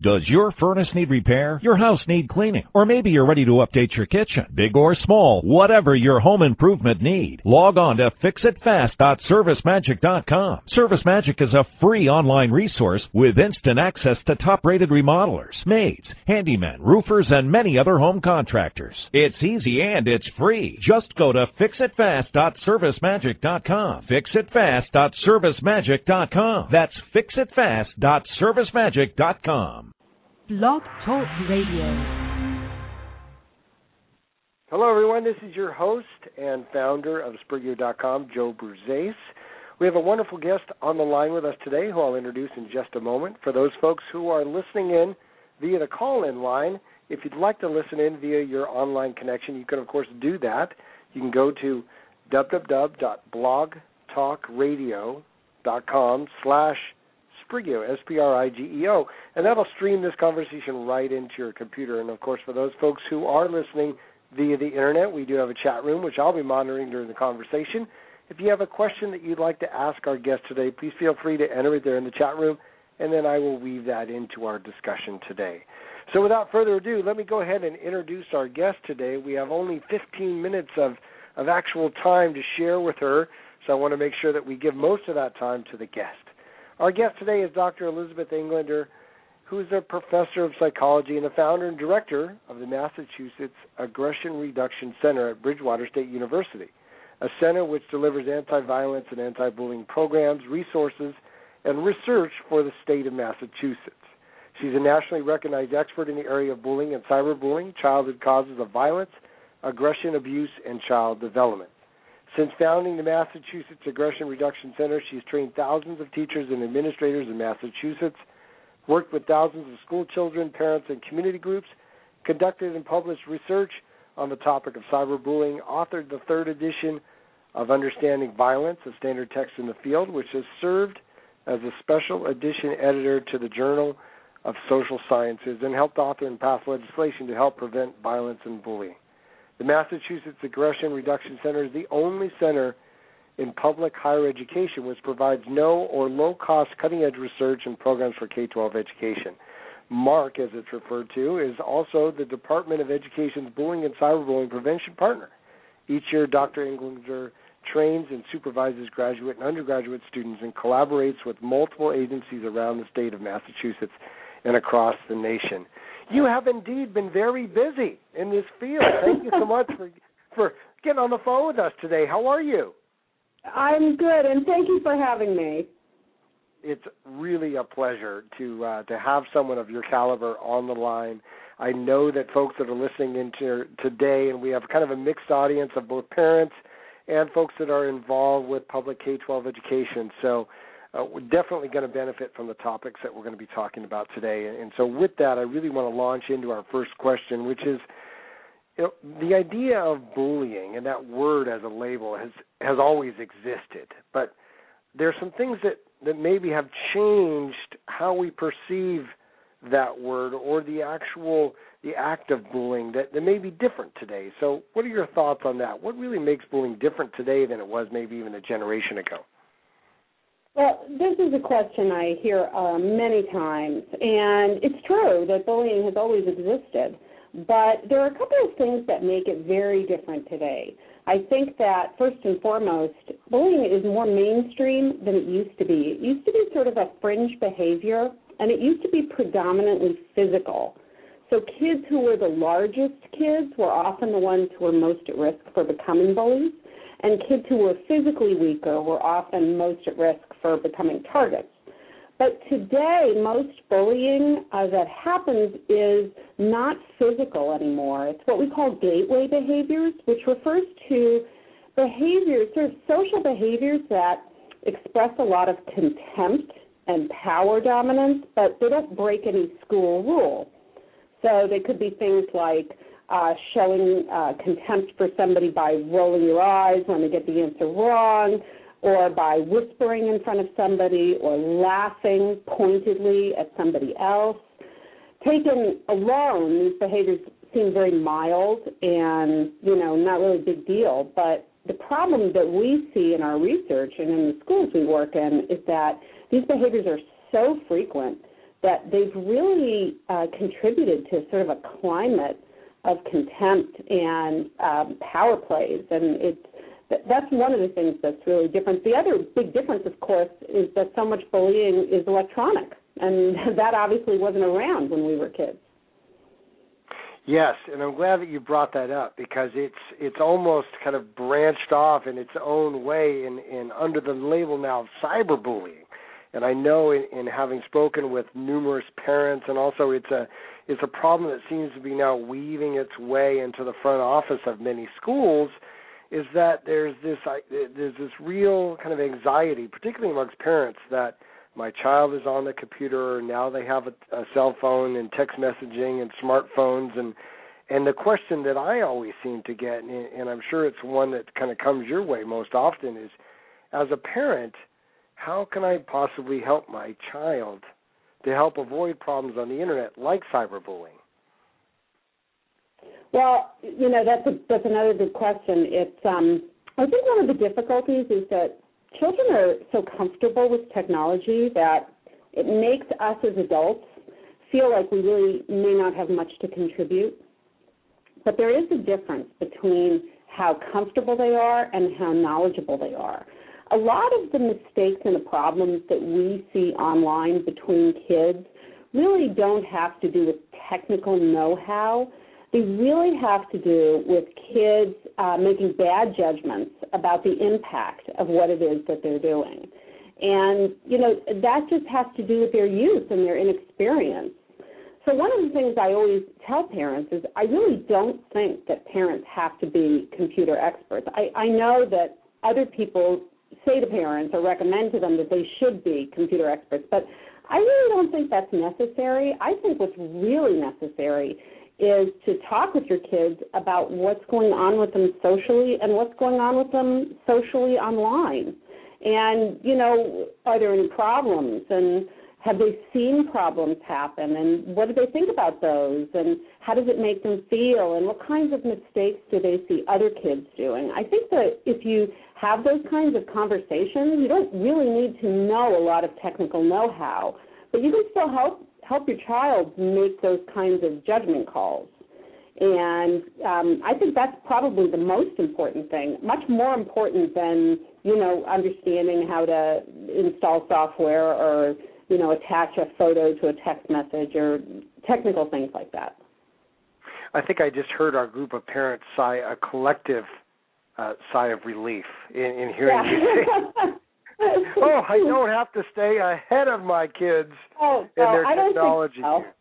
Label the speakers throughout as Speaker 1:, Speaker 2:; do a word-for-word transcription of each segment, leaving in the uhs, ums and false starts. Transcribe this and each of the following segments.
Speaker 1: Does your furnace need repair? Your house need cleaning? Or maybe you're ready to update your kitchen? Big or small, whatever your home improvement need, log on to fix it fast dot service magic dot com. ServiceMagic is a free online resource with instant access to top-rated remodelers, maids, handymen, roofers, and many other home contractors. It's easy and it's free. Just go to fix it fast dot service magic dot com. fix it fast dot service magic dot com. That's fix it fast dot service magic dot com.
Speaker 2: Blog Talk Radio.
Speaker 3: Hello, everyone. This is your host and founder of Sprigeo dot com, Joe Bruzzese. We have a wonderful guest on the line with us today who I'll introduce in just a moment. For those folks who are listening in via the call-in line, if you'd like to listen in via your online connection, you can, of course, do that. You can go to w w w dot blog talk radio dot com slash Sprigeo, S P R I G E O, and that'll stream this conversation right into your computer. And, of course, for those folks who are listening via the Internet, we do have a chat room, which I'll be monitoring during the conversation. If you have a question that you'd like to ask our guest today, please feel free to enter it there in the chat room, and then I will weave that into our discussion today. So without further ado, let me go ahead and introduce our guest today. We have only fifteen minutes of, of actual time to share with her, so I want to make sure that we give most of that time to the guest. Our guest today is Doctor Elizabeth Englander, who is a professor of psychology and the founder and director of the Massachusetts Aggression Reduction Center at Bridgewater State University, a center which delivers anti-violence and anti-bullying programs, resources, and research for the state of Massachusetts. She's a nationally recognized expert in the area of bullying and cyberbullying, childhood causes of violence, aggression, abuse, and child development. Since founding the Massachusetts Aggression Reduction Center, she's trained thousands of teachers and administrators in Massachusetts, worked with thousands of school children, parents, and community groups, conducted and published research on the topic of cyberbullying, authored the third edition of Understanding Violence, a standard text in the field, which has served as a special edition editor to the Journal of Social Sciences, and helped author and pass legislation to help prevent violence and bullying. The Massachusetts Aggression Reduction Center is the only center in public higher education which provides no or low-cost cutting-edge research and programs for K through twelve education. MARC, as it's referred to, is also the Department of Education's Bullying and Cyberbullying Prevention Partner. Each year, Doctor Englander trains and supervises graduate and undergraduate students and collaborates with multiple agencies around the state of Massachusetts and across the nation. You have indeed been very busy in this field. Thank you so much for for getting on the phone with us today. How are you?
Speaker 4: I'm good, and thank you for having me.
Speaker 3: It's really a pleasure to uh, to have someone of your caliber on the line. I know that folks that are listening in to, today, and we have kind of a mixed audience of both parents and folks that are involved with public K through twelve education. So Uh, we're definitely going to benefit from the topics that we're going to be talking about today. And, and so with that, I really want to launch into our first question, which is, you know, the idea of bullying and that word as a label has, has always existed. But there are some things that, that maybe have changed how we perceive that word or the actual, the act of bullying that, that may be different today. So what are your thoughts on that? What really makes bullying different today than it was maybe even a generation ago?
Speaker 4: Well, this is a question I hear uh, many times, and it's true that bullying has always existed, but there are a couple of things that make it very different today. I think that, first and foremost, bullying is more mainstream than it used to be. It used to be sort of a fringe behavior, and it used to be predominantly physical. So kids who were the largest kids were often the ones who were most at risk for becoming bullies, and kids who were physically weaker were often most at risk for becoming targets. But today, most bullying uh, that happens is not physical anymore. It's what we call gateway behaviors, which refers to behaviors, sort of social behaviors that express a lot of contempt and power dominance, but they don't break any school rule. So they could be things like Uh, showing uh, contempt for somebody by rolling your eyes when they get the answer wrong, or by whispering in front of somebody, or laughing pointedly at somebody else. Taken alone, these behaviors seem very mild and, you know, not really a big deal. But the problem that we see in our research and in the schools we work in is that these behaviors are so frequent that they've really uh, contributed to sort of a climate of contempt and um, power plays, and it's that's one of the things that's really different. The other big difference, of course, is that so much bullying is electronic, and that obviously wasn't around when we were kids.
Speaker 3: Yes, and I'm glad that you brought that up because it's it's almost kind of branched off in its own way in, in under the label now of cyberbullying. And I know in, in having spoken with numerous parents, and also it's a it's a problem that seems to be now weaving its way into the front office of many schools, is that there's this there's this real kind of anxiety, particularly amongst parents, that my child is on the computer, now they have a, a cell phone and text messaging and smartphones, and and the question that I always seem to get, and, and I'm sure it's one that kind of comes your way most often, is as a parent, how can I possibly help my child to help avoid problems on the internet like cyberbullying?
Speaker 4: Well, you know, that's a, that's another good question. It's um, I think one of the difficulties is that children are so comfortable with technology that it makes us as adults feel like we really may not have much to contribute. But there is a difference between how comfortable they are and how knowledgeable they are. A lot of the mistakes and the problems that we see online between kids really don't have to do with technical know-how. They really have to do with kids uh, making bad judgments about the impact of what it is that they're doing. And, you know, that just has to do with their youth and their inexperience. So one of the things I always tell parents is I really don't think that parents have to be computer experts. I, I know that other people say to parents or recommend to them that they should be computer experts, but I really don't think that's necessary. I think what's really necessary is to talk with your kids about what's going on with them socially and what's going on with them socially online. And, you know, are there any problems? And have they seen problems happen? And what do they think about those? And how does it make them feel? And what kinds of mistakes do they see other kids doing? I think that if you have those kinds of conversations, you don't really need to know a lot of technical know-how, but you can still help help your child make those kinds of judgment calls. And um, I think that's probably the most important thing, much more important than, you know, understanding how to install software or, you know, attach a photo to a text message or technical things like that.
Speaker 3: I think I just heard our group of parents sigh a collective uh, sigh of relief in, in hearing
Speaker 4: yeah.
Speaker 3: you say, oh, I don't have to stay ahead of my kids
Speaker 4: oh,
Speaker 3: in
Speaker 4: no,
Speaker 3: their
Speaker 4: I don't
Speaker 3: technology.
Speaker 4: Think so.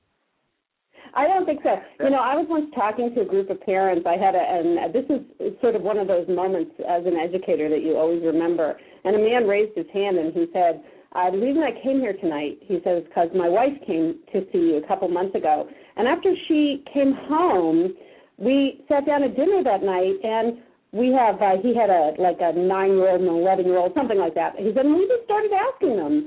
Speaker 4: I don't think so. You know, I was once talking to a group of parents. I had a, and this is sort of one of those moments as an educator that you always remember. And a man raised his hand and he said, uh, the reason I came here tonight, he says, because my wife came to see you a couple months ago. And after she came home, we sat down at dinner that night, and we have, uh, he had a like a nine-year-old and an eleven-year-old, something like that. He said, and we just started asking them,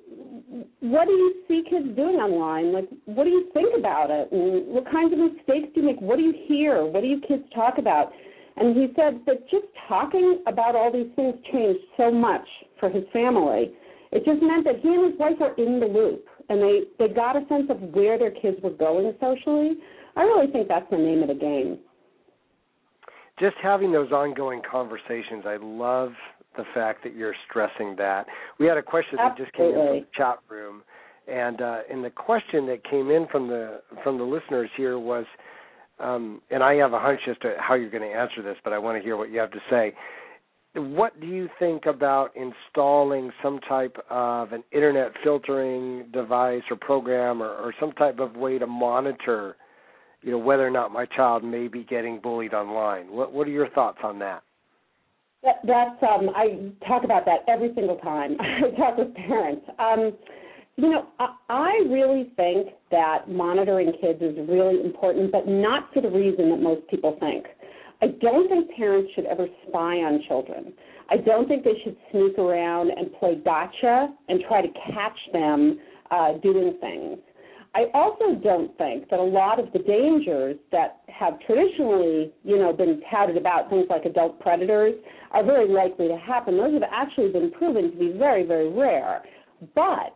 Speaker 4: what do you see kids doing online? Like, what do you think about it? And what kinds of mistakes do you make? What do you hear? What do you kids talk about? And he said that just talking about all these things changed so much for his family. It just meant that he and his wife were in the loop, and they, they got a sense of where their kids were going socially. I really think that's the name of the game.
Speaker 3: Just having those ongoing conversations, I love the fact that you're stressing that. We had a question that just came in from the chat room, and uh, and the question that came in from the from the listeners here was, um, and I have a hunch as to how you're going to answer this, but I want to hear what you have to say. What do you think about installing some type of an internet filtering device or program or, or some type of way to monitor, you know, whether or not my child may be getting bullied online? What What are your thoughts on that?
Speaker 4: That, that's um, I talk about that every single time I talk with parents. Um, you know, I, I really think that monitoring kids is really important, but not for the reason that most people think. I don't think parents should ever spy on children. I don't think they should sneak around and play gotcha and try to catch them uh, doing things. I also don't think that a lot of the dangers that have traditionally, you know, been touted about, things like adult predators, are very likely to happen. Those have actually been proven to be very, very rare. But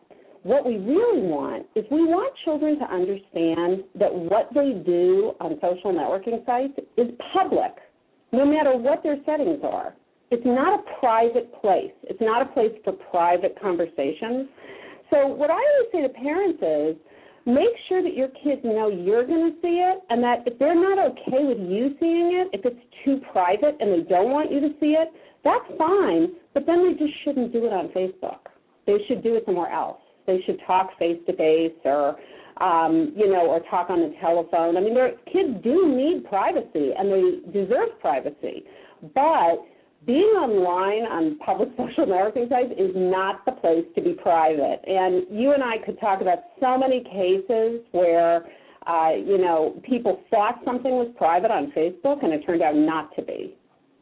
Speaker 4: what we really want is we want children to understand that what they do on social networking sites is public, no matter what their settings are. It's not a private place. It's not a place for private conversations. So what I always say to parents is, make sure that your kids know you're going to see it, and that if they're not okay with you seeing it, if it's too private and they don't want you to see it, that's fine, but then they just shouldn't do it on Facebook. They should do it somewhere else. They should talk face-to-face or, um, you know, or talk on the telephone. I mean, kids do need privacy, and they deserve privacy, but being online on public social networking sites is not the place to be private. And you and I could talk about so many cases where, uh, you know, people thought something was private on Facebook and it turned out not to be.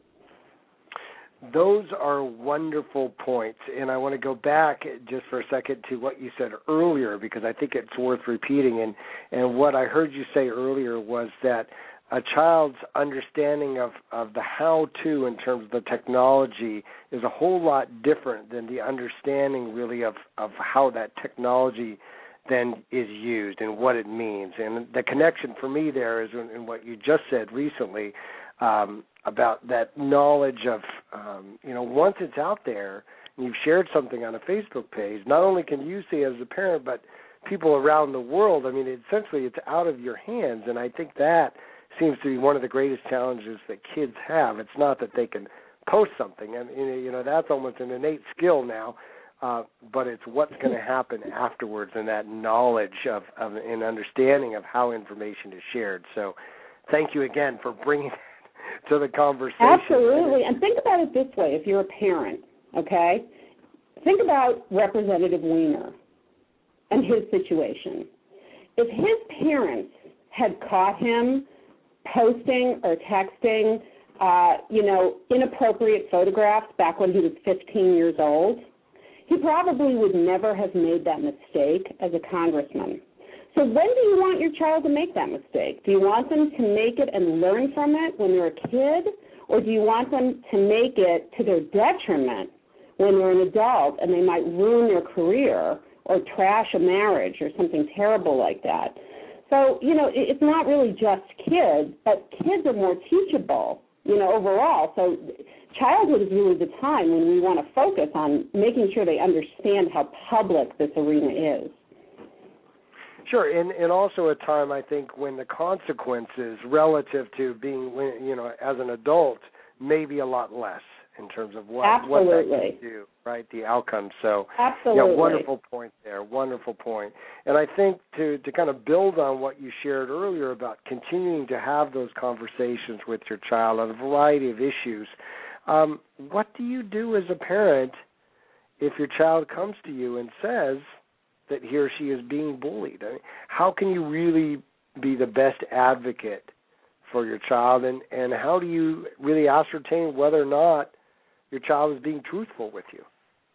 Speaker 3: Those are wonderful points, and I want to go back just for a second to what you said earlier because I think it's worth repeating. And, and what I heard you say earlier was that a child's understanding of, of the how-to in terms of the technology is a whole lot different than the understanding really of, of how that technology then is used and what it means. And the connection for me there is in, in what you just said recently um, about that knowledge of, um, you know, once it's out there and you've shared something on a Facebook page, not only can you see it as a parent, but people around the world, I mean, essentially it's out of your hands. And I think that seems to be one of the greatest challenges that kids have. It's not that they can post something, and you know that's almost an innate skill now, uh, but it's what's going to happen afterwards and that knowledge of, of and understanding of how information is shared. So thank you again for bringing it to the conversation.
Speaker 4: Absolutely, and think about it this way, if you're a parent, okay? Think about Representative Weiner and his situation. If his parents had caught him posting or texting, uh, you know, inappropriate photographs back when he was fifteen years old, he probably would never have made that mistake as a congressman. So when do you want your child to make that mistake? Do you want them to make it and learn from it when they're a kid, or do you want them to make it to their detriment when they're an adult and they might ruin their career or trash a marriage or something terrible like that? So, you know, it's not really just kids, but kids are more teachable, you know, overall. So childhood is really the time when we want to focus on making sure they understand how public this arena is.
Speaker 3: Sure, and, and also a time, I think, when the consequences relative to being, you know, as an adult may be a lot less in terms of what, what that can do, right, the outcome. So,
Speaker 4: Absolutely.
Speaker 3: Yeah, wonderful point there, wonderful point. And I think to, to kind of build on what you shared earlier about continuing to have those conversations with your child on a variety of issues, um, what do you do as a parent if your child comes to you and says that he or she is being bullied? I mean, how can you really be the best advocate for your child, and, and how do you really ascertain whether or not your child is being truthful with you?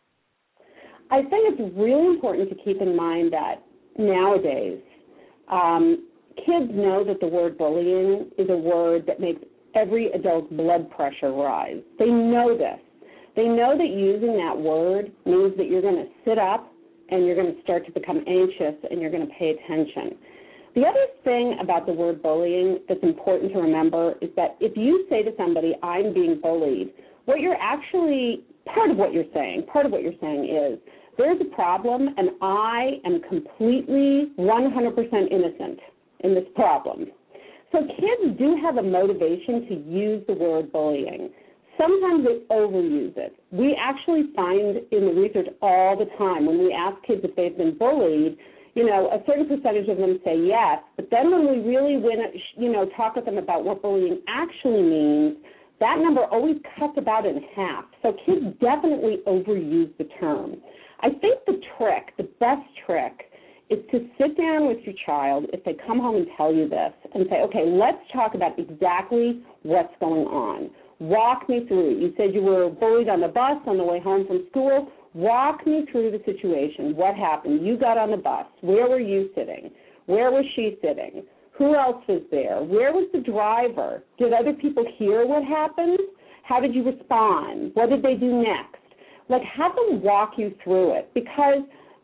Speaker 4: I think it's really important to keep in mind that nowadays um, kids know that the word bullying is a word that makes every adult's blood pressure rise. They know this. They know that using that word means that you're going to sit up and you're going to start to become anxious and you're going to pay attention. The other thing about the word bullying that's important to remember is that if you say to somebody, I'm being bullied, what you're actually, part of what you're saying, part of what you're saying is, there's a problem and I am completely one hundred percent innocent in this problem. So kids do have a motivation to use the word bullying. Sometimes they overuse it. We actually find in the research all the time when we ask kids if they've been bullied, you know, a certain percentage of them say yes, but then when we really, win, you know, talk with them about what bullying actually means, that number always cuts about in half. So kids definitely overuse the term. I think the trick, the best trick, is to sit down with your child if they come home and tell you this and say, okay, let's talk about exactly what's going on. Walk me through it. You said you were bullied on the bus on the way home from school. Walk me through the situation. What happened? You got on the bus. Where were you sitting? Where was she sitting? Who else was there? Where was the driver? Did other people hear what happened? How did you respond? What did they do next? Like, have them walk you through it, because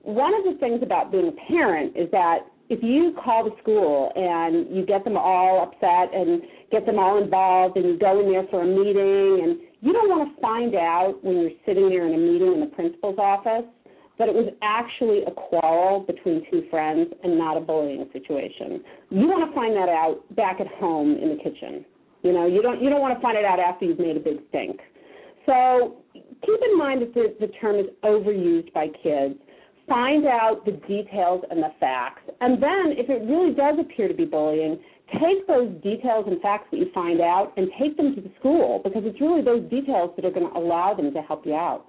Speaker 4: one of the things about being a parent is that if you call the school and you get them all upset and get them all involved and you go in there for a meeting and you don't want to find out when you're sitting there in a meeting in the principal's office that it was actually a quarrel between two friends and not a bullying situation. You want to find that out back at home in the kitchen. You know, you don't you don't want to find it out after you've made a big stink. So keep in mind that the, the term is overused by kids. Find out the details and the facts. And then if it really does appear to be bullying, take those details and facts that you find out and take them to the school, because it's really those details that are going to allow them to help you out.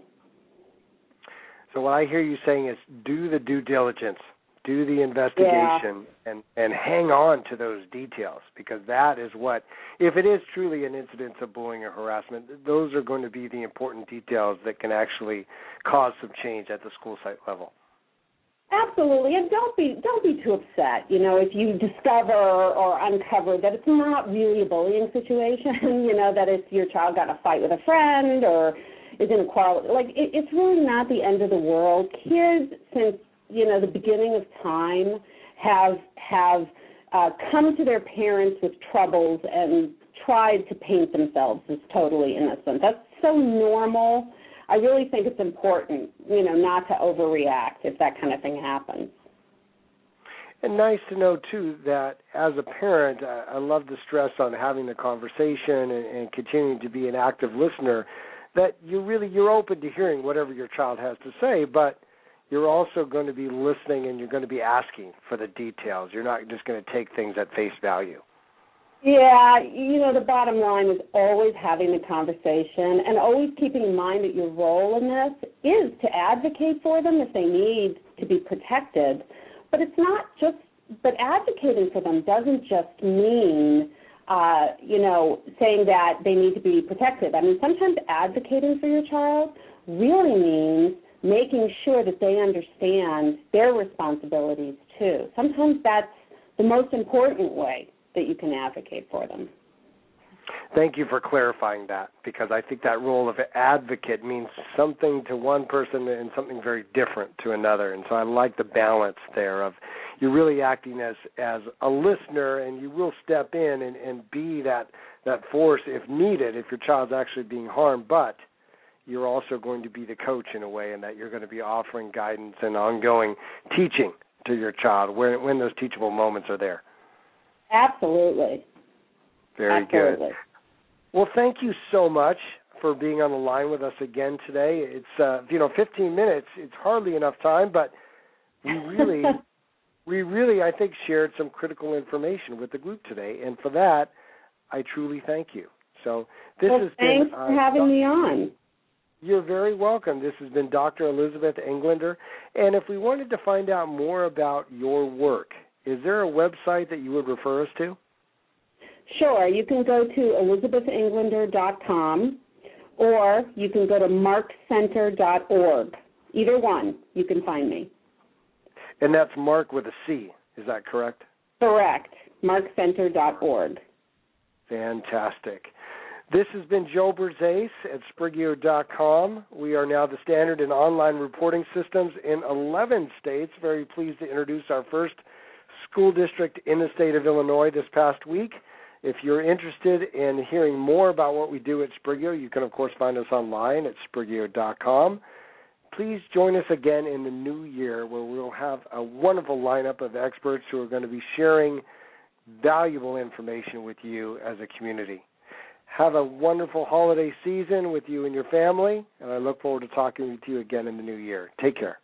Speaker 3: So what I hear you saying is do the due diligence, do the investigation, yeah. and, and hang on to those details, because that is what, if it is truly an incident of bullying or harassment, those are going to be the important details that can actually cause some change at the school site level.
Speaker 4: Absolutely, and don't be don't be too upset. You know, if you discover or uncover that it's not really a bullying situation, you know, that if your child got in a fight with a friend or is in a quarrel, like it, it's really not the end of the world. Kids, since you know the beginning of time, have have uh, come to their parents with troubles and tried to paint themselves as totally innocent. That's so normal. I really think it's important, you know, not to overreact if that kind of thing happens.
Speaker 3: And nice to know, too, that as a parent, I love the stress on having the conversation and, and continuing to be an active listener, that you really, you're open to hearing whatever your child has to say, but you're also going to be listening and you're going to be asking for the details. You're not just going to take things at face value.
Speaker 4: Yeah, you know, the bottom line is always having the conversation and always keeping in mind that your role in this is to advocate for them if they need to be protected. But it's not just, but advocating for them doesn't just mean, uh, you know, saying that they need to be protected. I mean, sometimes advocating for your child really means making sure that they understand their responsibilities too. Sometimes that's the most important way that you can advocate for them.
Speaker 3: Thank you for clarifying that, because I think that role of advocate means something to one person and something very different to another. And so I like the balance there of you're really acting as, as a listener, and you will step in and, and be that, that force if needed, if your child's actually being harmed, but you're also going to be the coach in a way, and that you're going to be offering guidance and ongoing teaching to your child when, when those teachable moments are there.
Speaker 4: Absolutely.
Speaker 3: Very
Speaker 4: Absolutely.
Speaker 3: good. Well, thank you so much for being on the line with us again today. It's, uh, you know, fifteen minutes. It's hardly enough time, but we really, we really, I think, shared some critical information with the group today. And for that, I truly thank you. So this
Speaker 4: well,
Speaker 3: has
Speaker 4: thanks
Speaker 3: been, uh,
Speaker 4: for having me on.
Speaker 3: You're very welcome. This has been Doctor Elizabeth Englander. And if we wanted to find out more about your work, is there a website that you would refer us to?
Speaker 4: Sure. You can go to elizabeth englander dot com or you can go to mark center dot org. Either one, you can find me.
Speaker 3: And that's Mark with a C. Is that correct?
Speaker 4: Correct. mark center dot org.
Speaker 3: Fantastic. This has been Joe Berzais at Sprigeo dot com. We are now the standard in online reporting systems in eleven states. Very pleased to introduce our first school district in the state of Illinois this past week. If you're interested in hearing more about what we do at Sprigeo, you can, of course, find us online at Sprigeo dot com. Please join us again in the new year, where we'll have a wonderful lineup of experts who are going to be sharing valuable information with you as a community. Have a wonderful holiday season with you and your family, and I look forward to talking with you again in the new year. Take care.